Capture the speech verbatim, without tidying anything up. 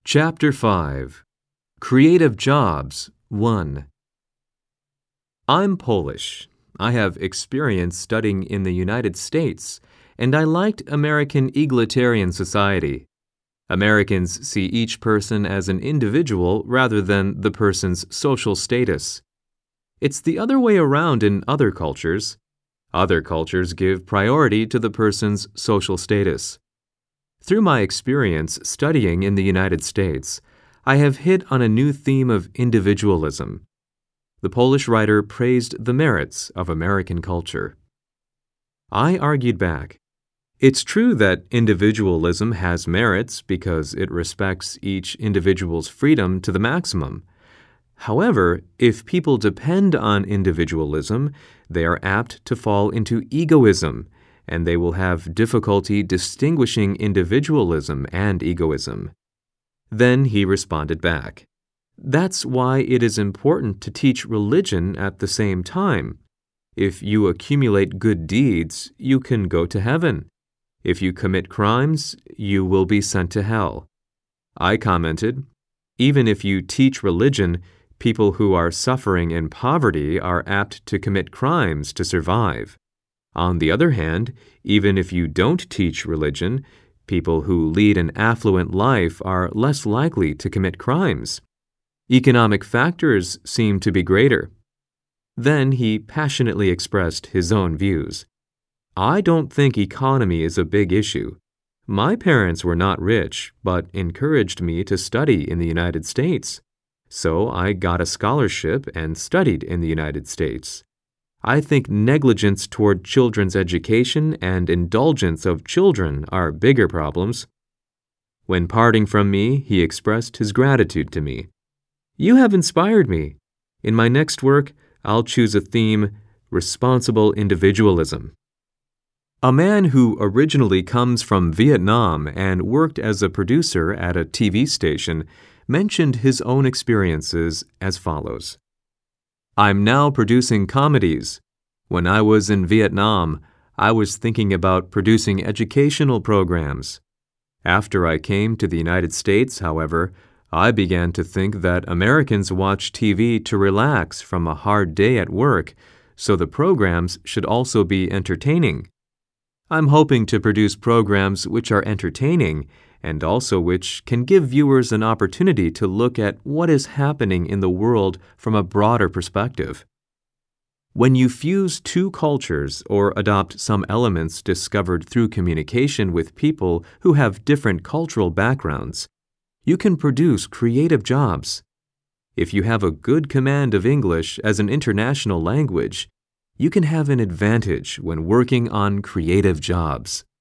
Chapter five Creative Jobs one. I'm Polish. I have experience studying in the United States, and I liked American egalitarian society. Americans see each person as an individual rather than the person's social status. It's the other way around in other cultures. Other cultures give priority to the person's social status. Through my experience studying in the United States, I have hit on a new theme of individualism. The Polish writer praised the merits of American culture. I argued back. It's true that individualism has merits because it respects each individual's freedom to the maximum. However, if people depend on individualism, they are apt to fall into egoism, and they will have difficulty distinguishing individualism and egoism. Then he responded back. That's why it is important to teach religion at the same time. If you accumulate good deeds, you can go to heaven. If you commit crimes, you will be sent to hell. I commented, even if you teach religion, people who are suffering in poverty are apt to commit crimes to survive. On the other hand, even if you don't teach religion, people who lead an affluent life are less likely to commit crimes. Economic factors seem to be greater. Then he passionately expressed his own views. I don't think economy is a big issue. My parents were not rich, but encouraged me to study in the United States. So I got a scholarship and studied in the United States. I think negligence toward children's education and indulgence of children are bigger problems. When parting from me, he expressed his gratitude to me. You have inspired me. In my next work, I'll choose a theme, responsible individualism. A man who originally comes from Vietnam and worked as a producer at a T V station mentioned his own experiences as follows. I'm now producing comedies. When I was in Vietnam, I was thinking about producing educational programs. After I came to the United States, however, I began to think that Americans watch T V to relax from a hard day at work, so the programs should also be entertaining. I'm hoping to produce programs which are entertaining and also which can give viewers an opportunity to look at what is happening in the world from a broader perspective. When you fuse two cultures or adopt some elements discovered through communication with people who have different cultural backgrounds, you can produce creative jobs. If you have a good command of English as an international language, you can have an advantage when working on creative jobs.